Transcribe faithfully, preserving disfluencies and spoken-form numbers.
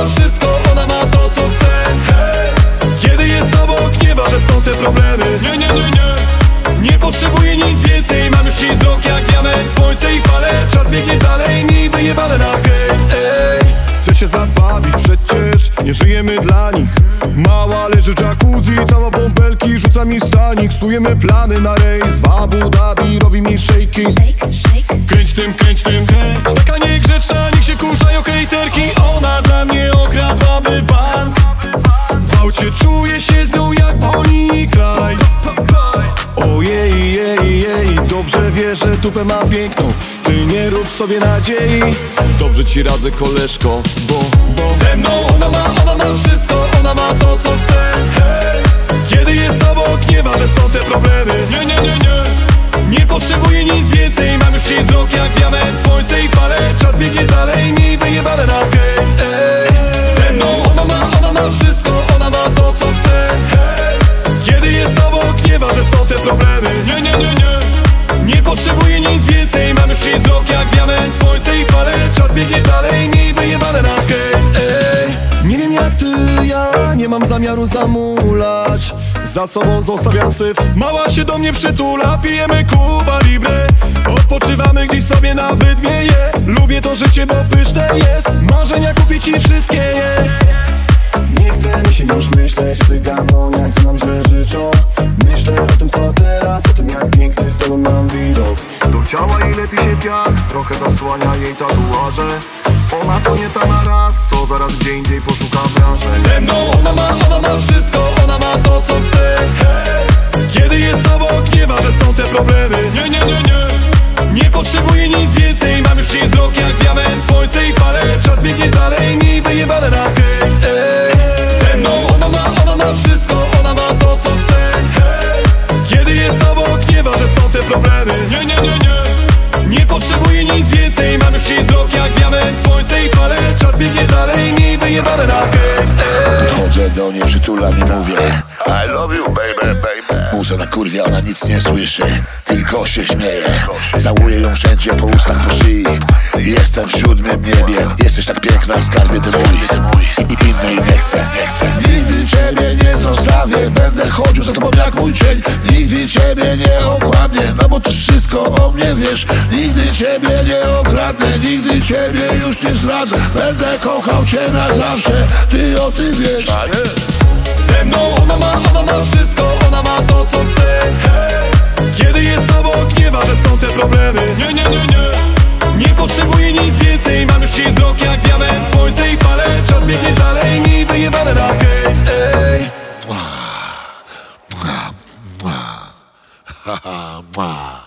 ma wszystko, ona ma to co chce. Kiedy jest obok, nie ma, że są te problemy. Nie, nie, nie, nie. Nie potrzebuję nic więcej, mam już jej wzrok jak diament, słońce i fale. Czas biegnie dalej, mi wyjebane na hejt, ej. Chcę się zabawić, przecież nie żyjemy dla nich. Mała leży w jacuzzi, cała bąbelki, rzuca mi stanik. Stujemy plany na rejs w Abu Dhabi, robi mi szejki. Kręć tym, kręć tym, kręć. Taka niegrzeczna, niech się wkurzają hejterki. Ona dla mnie okradłaby bank. W aucie czuję się z nią jak Bonnie i Clyde. Ojej, jej, jej, dobrze wiesz, że tupę ma piękną. Ty nie rób sobie nadziei. Dobrze ci radzę, koleżko, bo, bo ze mną ona ma, ona ma wszystko, ona ma to co chce. Kiedy jest obok, nie ma, że są te problemy. Nie, nie, nie, nie. Nie potrzebuję nic więcej, mam już jej wzrok jak diament, słońce i fale. Czas biegnie dalej, mi wyjebane na hejt, ej. Ze mną ona ma, ona ma wszystko, ona ma to co chce. Kiedy jest obok, nie ma, że są te problemy. Nie, nie, nie, nie. Nie potrzebuję nic więcej, mam już jej wzrok jak diament, słońce i fale. Czas biegnie dalej, mi wyjebane na hejt, ej. Nie wiem jak ty, ja nie mam zamiaru zamulać. Za sobą zostawiam syf, mała się do mnie przytula. Pijemy Cuba Libre, odpoczywamy gdzieś sobie na wydmieje. Lubię to życie, bo pyszne jest, marzenia kupić i wszystkie je. Nie chce mi się już myśleć o tych gamoniach, co nam źle życzą. Myślę o tym co teraz, o tym jak piękny z tobą mam widok. Do ciała jej lepi się piach, trochę zasłania jej tatuaże. Ona to nie ta na raz, co zaraz gdzie indziej poszuka wrażeń. Ze mną ona ma, ona ma wszystko, ona ma to co chce. Kiedy jest obok, nie ma, że są te problemy. Nie, nie, nie, nie. Nie potrzebuję nic więcej, mam już jej wzrok jak diament, słońce i fale. Czas biegnie dalej, mi wyjebane na hejt, ej. Ze mną ona ma, ona ma wszystko, ona ma to co chce. Kiedy jest obok, nie ma, że są te problemy. Nie, nie, nie, nie. Nie potrzebuję nic więcej, mam już jej wzrok jak diament, słońce i fale. Czas biegnie dalej, mi wyjebane na hejt, ej. Podchodzę do niej, przytulam i mówię I love you baby, baby. Muszę na kurwie, ona nic nie słyszy, tylko się śmieje. Całuję ją wszędzie, po ustach, po szyi. Jestem w siódmym niebie. Jesteś tak piękna, skarbie ty mój. I innej nie chcę, nie chcę. Nigdy ciebie nie zostawię, będę chodził za tobą jak mój cień. Nigdy ciebie nie okłamie, no bo ty wszystko o mnie wiesz. Nigdy ciebie nie okradnę, nigdy ciebie już nie zdradzę. Będę kochał cię na zawsze, ty o tym wiesz. Ze mną ona ma, ona ma wszystko, ona ma to co chce. Kiedy jest obok, nie ma, że są te problemy. Nie, nie, nie, nie. Nie potrzebuję nic więcej, mam już jej wzrok jak diament, słońce i fale. Czas biegnie dalej, mi wyjebane na hejt, ej. Mua, mua, mua. Ha, ha, mua.